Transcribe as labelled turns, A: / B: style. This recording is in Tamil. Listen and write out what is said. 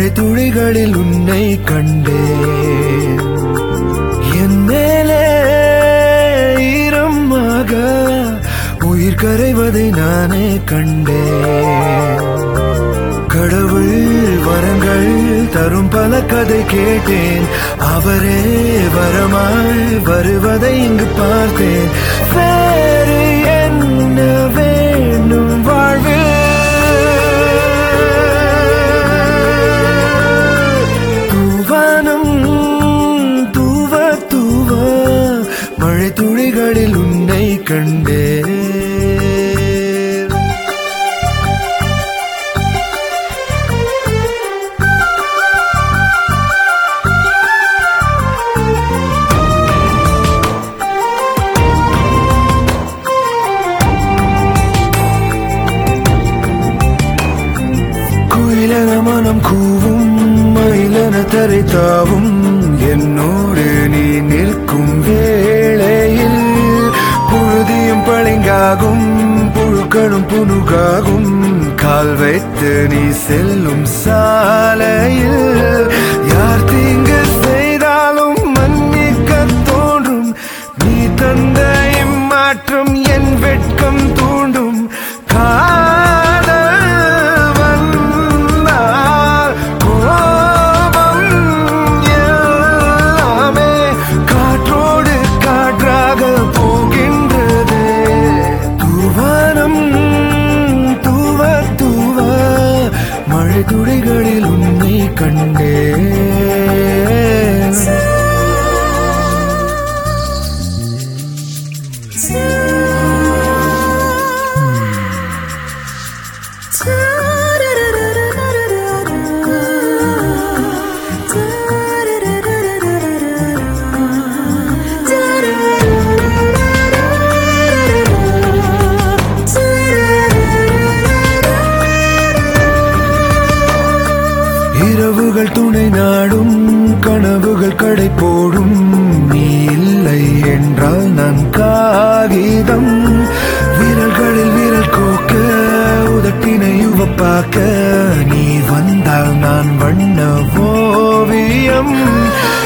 A: துளிகளில் உன்னை கண்டேன். என் மேலே ஈரமாக உயிர் கரைவதை நானே கண்டேன். கடவுள் வரங்கள் தரும் பல கதை கேட்டேன். அவரே வரமாய் வருவதை இங்கு பார்த்தேன். வேறு என்ன வேண்டும் வாழ்வில்? தூவானம் தூவ தூவ மழை துளிகளில் உன்னை கண்டேன். மனம் கூவும் மயிலன தரை தாவும் என்னோடு நீ நிற்கும் வேளையில் புழுதியும் பளிங்காகும் புழுக்களும் புனுகாகும். கால் வைத்து நீ செல்லும் சாலையில் யார் தீங்கு செய்தாலும் மன்னிக்க தோன்றும். நீ தந்த இம்மாற்றம் என் வெட்கம் தூண்டும். துளிகளில் உன்னை கண்டேன். இரவுகள் துணை நாடும் கனவுகள் கடை போடும். நீ இல்லை என்றால் நான் காகிதம். விரல்களில் விரல் கோக்க உதட்டினை உவப்பாக்க நீ வந்தால் நான் வண்ண ஓவியம்.